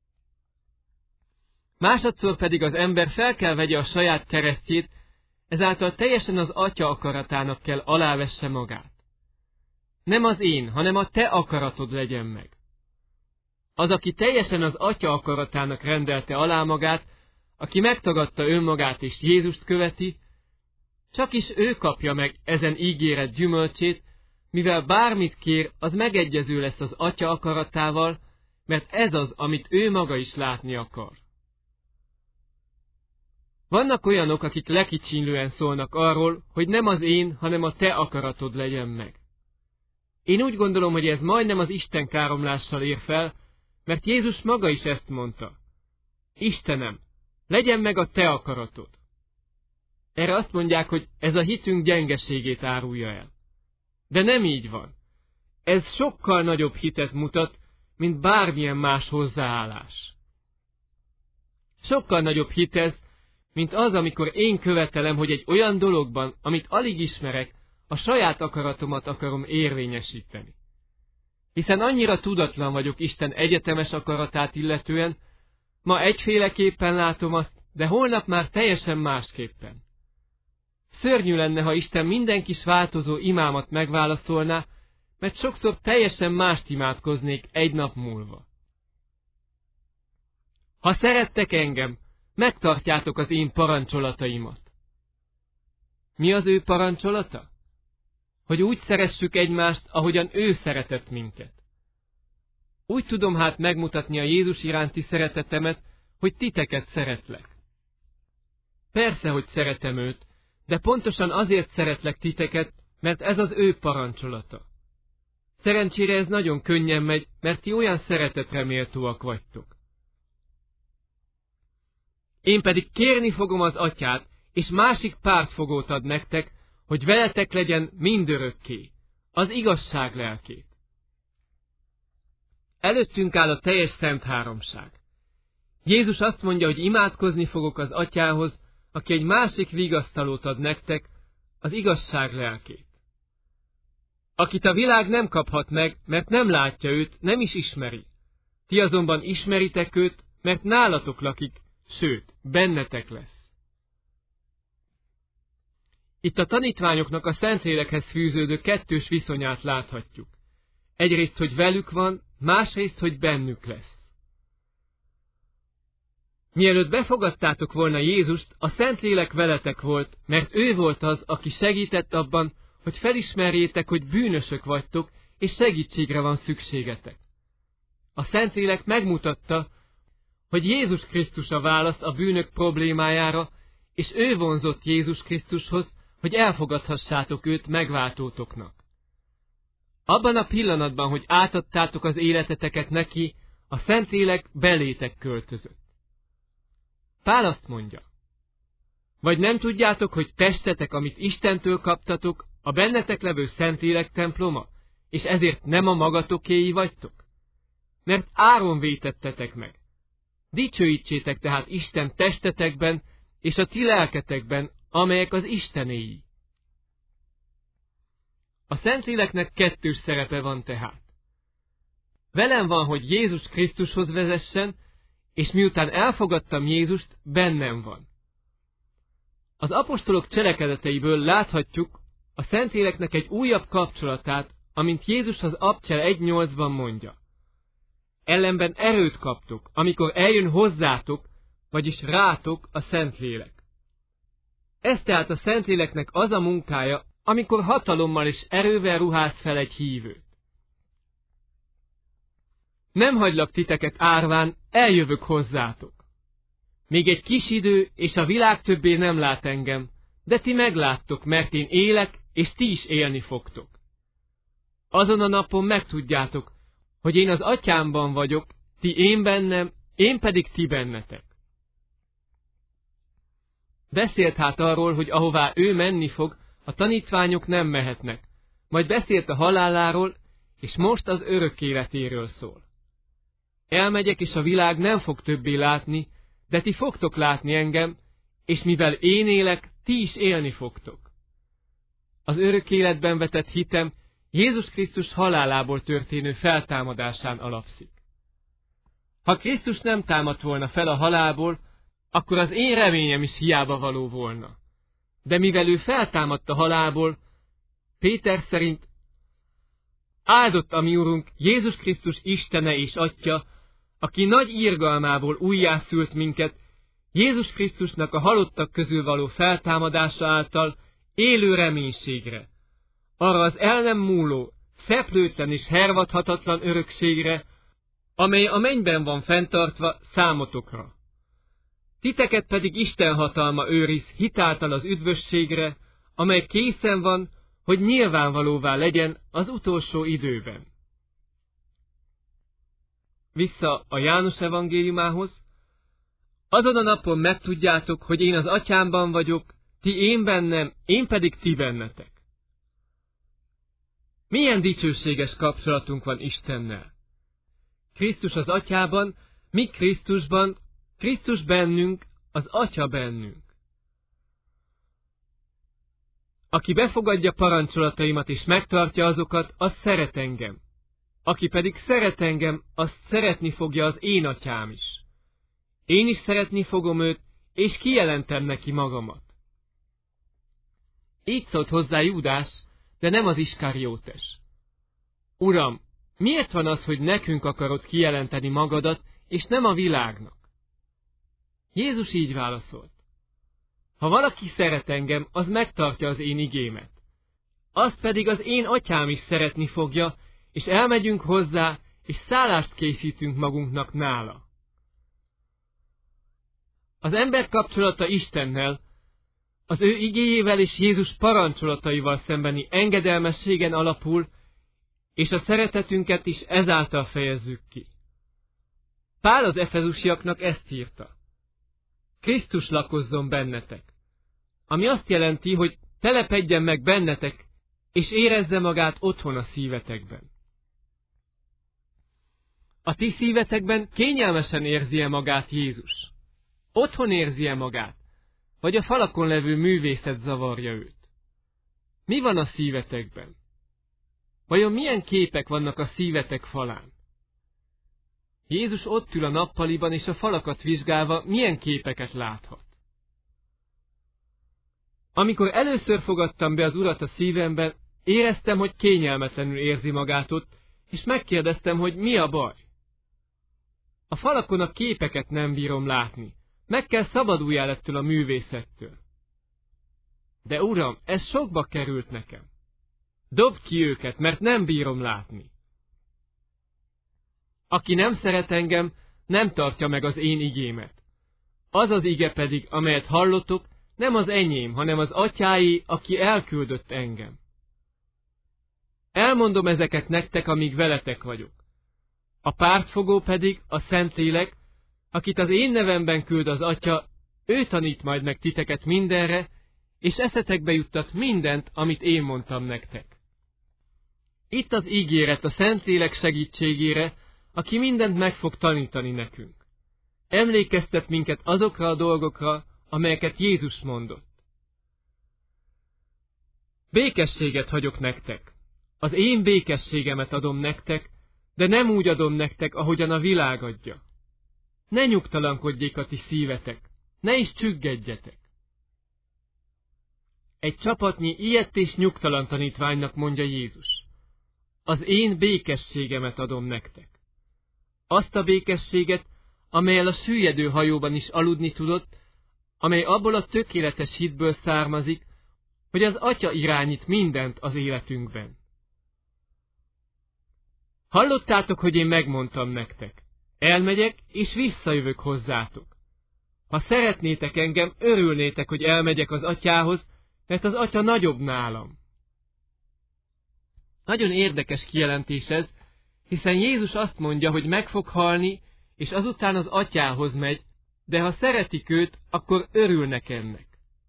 A: Másodszor pedig az ember fel kell vegye a saját keresztjét, ezáltal teljesen az Atya akaratának kell alávesse magát. Nem az én, hanem a te akaratod legyen meg. Az, aki teljesen az Atya akaratának rendelte alá magát, aki megtagadta önmagát és Jézust követi, csak is ő kapja meg ezen ígéret gyümölcsét, mivel bármit kér, az megegyező lesz az Atya akaratával, mert ez az, amit ő maga is látni akar. Vannak olyanok, akik lekicsinlően szólnak arról, hogy nem az én, hanem a te akaratod legyen meg. Én úgy gondolom, hogy ez majdnem az Isten káromlással ér fel, mert Jézus maga is ezt mondta. Istenem, legyen meg a te akaratod. Erre azt mondják, hogy ez a hitünk gyengeségét árulja el. De nem így van. Ez sokkal nagyobb hitet mutat, mint bármilyen más hozzáállás. Sokkal nagyobb hit ez, mint az, amikor én követelem, hogy egy olyan dologban, amit alig ismerek, a saját akaratomat akarom érvényesíteni. Hiszen annyira tudatlan vagyok Isten egyetemes akaratát illetően, ma egyféleképpen látom azt, de holnap már teljesen másképpen. Szörnyű lenne, ha Isten minden kis változó imámat megválaszolná, mert sokszor teljesen mást imádkoznék egy nap múlva. Ha szerettek engem, megtartjátok az én parancsolataimat. Mi az ő parancsolata? Hogy úgy szeressük egymást, ahogyan ő szeretett minket. Úgy tudom hát megmutatni a Jézus iránti szeretetemet, hogy titeket szeretlek. Persze, hogy szeretem őt, de pontosan azért szeretlek titeket, mert ez az ő parancsolata. Szerencsére ez nagyon könnyen megy, mert ti olyan szeretetre méltóak vagytok. Én pedig kérni fogom az Atyát, és másik pártfogót ad nektek, hogy veletek legyen mindörökké, az igazság lelkét. Előttünk áll a teljes szent háromság. Jézus azt mondja, hogy imádkozni fogok az Atyához, aki egy másik vigasztalót ad nektek, az igazság lelkét. Akit a világ nem kaphat meg, mert nem látja őt, nem is ismeri. Ti azonban ismeritek őt, mert nálatok lakik, sőt, bennetek lesz. Itt a tanítványoknak a Szentlélekhez fűződő kettős viszonyát láthatjuk. Egyrészt, hogy velük van, másrészt, hogy bennük lesz. Mielőtt befogadtátok volna Jézust, a Szentlélek veletek volt, mert ő volt az, aki segített abban, hogy felismerjétek, hogy bűnösök vagytok, és segítségre van szükségetek. A Szentlélek megmutatta, hogy Jézus Krisztus a válasz a bűnök problémájára, és ő vonzott Jézus Krisztushoz, hogy elfogadhassátok őt megváltótoknak. Abban a pillanatban, hogy átadtátok az életeteket neki, a Szentlélek belétek költözött. Pál azt mondja, vagy nem tudjátok, hogy testetek, amit Istentől kaptatok, a bennetek levő Szentlélek temploma, és ezért nem a magatokéi vagytok? Mert áron vétettetek meg. Dicsőítsétek tehát Isten testetekben, és a ti lelketekben, amelyek az Istenéi. A Szentléleknek kettős szerepe van tehát. Velem van, hogy Jézus Krisztushoz vezessen, és miután elfogadtam Jézust, bennem van. Az apostolok cselekedeteiből láthatjuk a Szentléleknek egy újabb kapcsolatát, amint Jézus az Abcsel 1.8-ban mondja. Ellenben erőt kaptok, amikor eljön hozzátok, vagyis rátok a Szentlélek. Ez tehát a Szentléleknek az a munkája, amikor hatalommal és erővel ruház fel egy hívőt. Nem hagylak titeket árván, eljövök hozzátok. Még egy kis idő, és a világ többé nem lát engem, de ti megláttok, mert én élek, és ti is élni fogtok. Azon a napon megtudjátok, hogy én az Atyámban vagyok, ti én bennem, én pedig ti bennetek. Beszélt hát arról, hogy ahová ő menni fog, a tanítványok nem mehetnek. Majd beszélt a haláláról, és most az örök életéről szól. Elmegyek, és a világ nem fog többé látni, de ti fogtok látni engem, és mivel én élek, ti is élni fogtok. Az örök életben vetett hitem Jézus Krisztus halálából történő feltámadásán alapszik. Ha Krisztus nem támadt volna fel a halálból, akkor az én reményem is hiába való volna. De mivel ő feltámadt a halálból, Péter szerint áldott a mi Urunk, Jézus Krisztus Istene és Atya, aki nagy irgalmából újjászült minket, Jézus Krisztusnak a halottak közül való feltámadása által élő reménységre, arra az el nem múló, szeplőtlen és hervadhatatlan örökségre, amely a mennyben van fenntartva számotokra. Titeket pedig Isten hatalma őriz hitáltal az üdvösségre, amely készen van, hogy nyilvánvalóvá legyen az utolsó időben. Vissza a János evangéliumához. Azon a napon megtudjátok, hogy én az Atyámban vagyok, ti én bennem, én pedig ti bennetek. Milyen dicsőséges kapcsolatunk van Istennel. Krisztus az Atyában, mi Krisztusban, Krisztus bennünk, az Atya bennünk. Aki befogadja parancsolataimat és megtartja azokat, az szeret engem. Aki pedig szeret engem, azt szeretni fogja az én Atyám is. Én is szeretni fogom őt, és kijelentem neki magamat. Így szólt hozzá Júdás, de nem az Iskariótes. Uram, miért van az, hogy nekünk akarod kijelenteni magadat, és nem a világnak? Jézus így válaszolt. Ha valaki szeret engem, az megtartja az én igémet. Azt pedig az én Atyám is szeretni fogja, és elmegyünk hozzá, és szállást készítünk magunknak nála. Az ember kapcsolata Istennel, Az ő igéjével és Jézus parancsolataival szembeni engedelmességen alapul, és a szeretetünket is ezáltal fejezzük ki. Pál az efezusiaknak ezt írta: Krisztus lakozzon bennetek, ami azt jelenti, hogy telepedjen meg bennetek, és érezze magát otthon a szívetekben. A ti szívetekben kényelmesen érzi-e magát Jézus? Otthon érzi-e magát? Vagy a falakon levő művészet zavarja őt? Mi van a szívetekben? Vajon milyen képek vannak a szívetek falán? Jézus ott ül a nappaliban, és a falakat vizsgálva milyen képeket láthat? Amikor először fogadtam be az Urat a szívemben, éreztem, hogy kényelmetlenül érzi magát ott, és megkérdeztem, hogy mi a baj. A falakon a képeket nem bírom látni. Meg kell szabaduljál ettől a művészettől. De Uram, ez sokba került nekem. Dobd ki őket, mert nem bírom látni. Aki nem szeret engem, nem tartja meg az én igémet. Az az ige pedig, amelyet hallotok, nem az enyém, hanem az atyáé, aki elküldött engem. Elmondom ezeket nektek, amíg veletek vagyok. A pártfogó pedig, a Szentlélek, akit az én nevemben küld az Atya, ő tanít majd meg titeket mindenre, és eszetekbe juttat mindent, amit én mondtam nektek. Itt az ígéret a Szentlélek segítségére, aki mindent meg fog tanítani nekünk. Emlékeztet minket azokra a dolgokra, amelyeket Jézus mondott. Békességet hagyok nektek. Az én békességemet adom nektek, de nem úgy adom nektek, ahogyan a világ adja. Ne nyugtalankodjék a ti szívetek, ne is csüggedjetek. Egy csapatnyi ilyet és nyugtalan tanítványnak mondja Jézus: az én békességemet adom nektek. Azt a békességet, amellyel a süllyedő hajóban is aludni tudott, amely abból a tökéletes hitből származik, hogy az Atya irányít mindent az életünkben. Hallottátok, hogy én megmondtam nektek: elmegyek, és visszajövök hozzátok. Ha szeretnétek engem, örülnétek, hogy elmegyek az Atyához, mert az Atya nagyobb nálam. Nagyon érdekes kijelentés ez, hiszen Jézus azt mondja, hogy meg fog halni, és azután az Atyához megy, de ha szeretik őt, akkor örülnek ennek.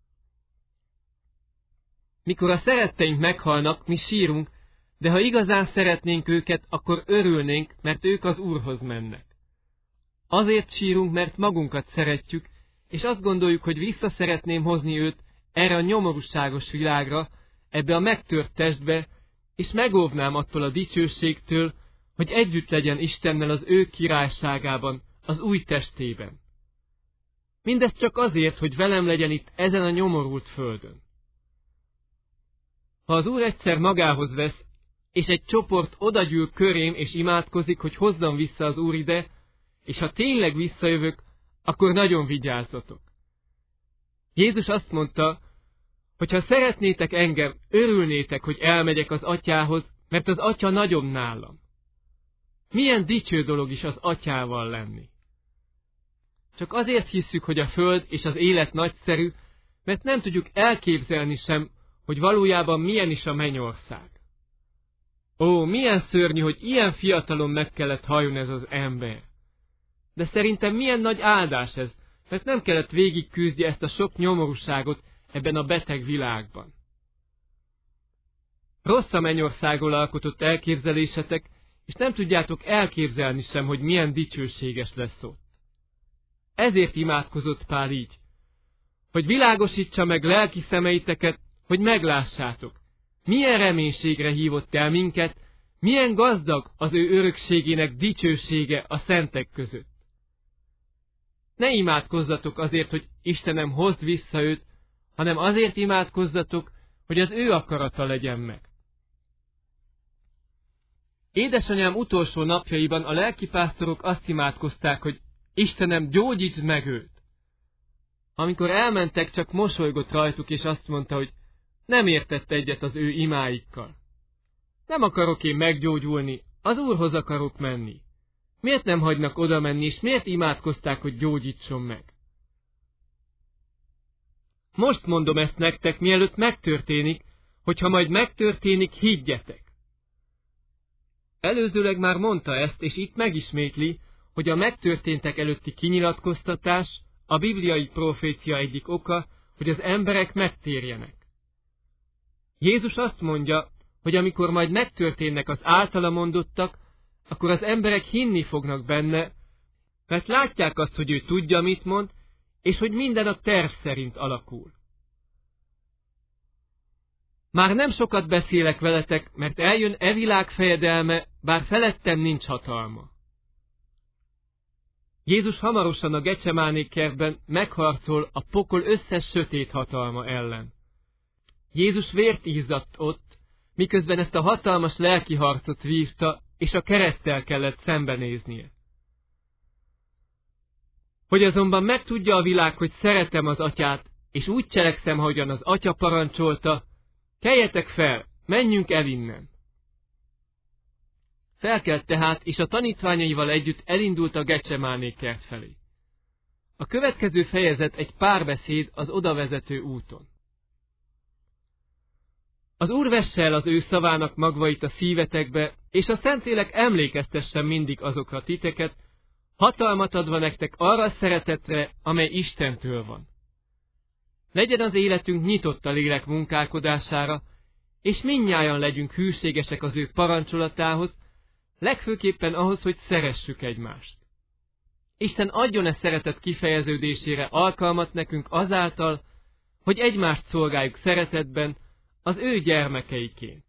A: Mikor a szeretteink meghalnak, mi sírunk, de ha igazán szeretnénk őket, akkor örülnénk, mert ők az Úrhoz mennek. Azért sírunk, mert magunkat szeretjük, és azt gondoljuk, hogy vissza szeretném hozni őt erre a nyomorúságos világra, ebbe a megtört testbe, és megóvnám attól a dicsőségtől, hogy együtt legyen Istennel az ő királyságában, az új testében. Mindez csak azért, hogy velem legyen itt ezen a nyomorult földön. Ha az Úr egyszer magához vesz, és egy csoport odagyűl körém és imádkozik, hogy hozzam vissza az Úr ide, és ha tényleg visszajövök, akkor nagyon vigyázzatok. Jézus azt mondta, hogy ha szeretnétek engem, örülnétek, hogy elmegyek az Atyához, mert az Atya nagyobb nálam. Milyen dicső dolog is az Atyával lenni. Csak azért hisszük, hogy a föld és az élet nagyszerű, mert nem tudjuk elképzelni sem, hogy valójában milyen is a mennyország. Ó, milyen szörnyű, hogy ilyen fiatalon meg kellett halljon ez az ember. De szerintem milyen nagy áldás ez, mert nem kellett végigküzdje ezt a sok nyomorúságot ebben a beteg világban. Rossz a mennyországról alkotott elképzelésetek, és nem tudjátok elképzelni sem, hogy milyen dicsőséges lesz ott. Ezért imádkozott Pál így, hogy világosítsa meg lelki szemeiteket, hogy meglássátok, milyen reménységre hívott el minket, milyen gazdag az ő örökségének dicsősége a szentek között. Ne imádkozzatok azért, hogy Istenem hozd vissza őt, hanem azért imádkozzatok, hogy az ő akarata legyen meg. Édesanyám utolsó napjaiban a lelkipásztorok azt imádkozták, hogy Istenem, gyógyítsd meg őt. Amikor elmentek, csak mosolygott rajtuk, és azt mondta, hogy nem értett egyet az ő imáikkal. Nem akarok én meggyógyulni, az Úrhoz akarok menni. Miért nem hagynak oda menni, és miért imádkozták, hogy gyógyítson meg? Most mondom ezt nektek, mielőtt megtörténik, hogyha majd megtörténik, higgyetek. Előzőleg már mondta ezt, és itt megismétli, hogy a megtörténtek előtti kinyilatkoztatás a bibliai profécia egyik oka, hogy az emberek megtérjenek. Jézus azt mondja, hogy amikor majd megtörténnek az általa mondottak, akkor az emberek hinni fognak benne, mert látják azt, hogy ő tudja, mit mond, és hogy minden a terv szerint alakul. Már nem sokat beszélek veletek, mert eljön e világ fejedelme, bár felettem nincs hatalma. Jézus hamarosan a Gecsemáné kertben megharcol a pokol összes sötét hatalma ellen. Jézus vért izzadt ott, miközben ezt a hatalmas lelki harcot vívta, és a kereszttel kellett szembenéznie. Hogy azonban megtudja a világ, hogy szeretem az Atyát, és úgy cselekszem, ahogyan az Atya parancsolta, keljetek fel, menjünk el innen. Felkelt tehát, és a tanítványaival együtt elindult a Gecsemáné kert felé. A következő fejezet egy párbeszéd az odavezető úton. Az Úr vesse el az ő szavának magvait a szívetekbe, és a Szentlélek emlékeztessen mindig azokra titeket, hatalmat adva nektek arra a szeretetre, amely Istentől van. Legyen az életünk nyitott a lélek munkálkodására, és mindnyájan legyünk hűségesek az ő parancsolatához, legfőképpen ahhoz, hogy szeressük egymást. Isten adjon-e szeretet kifejeződésére alkalmat nekünk azáltal, hogy egymást szolgáljuk szeretetben, az ő gyermekeiként.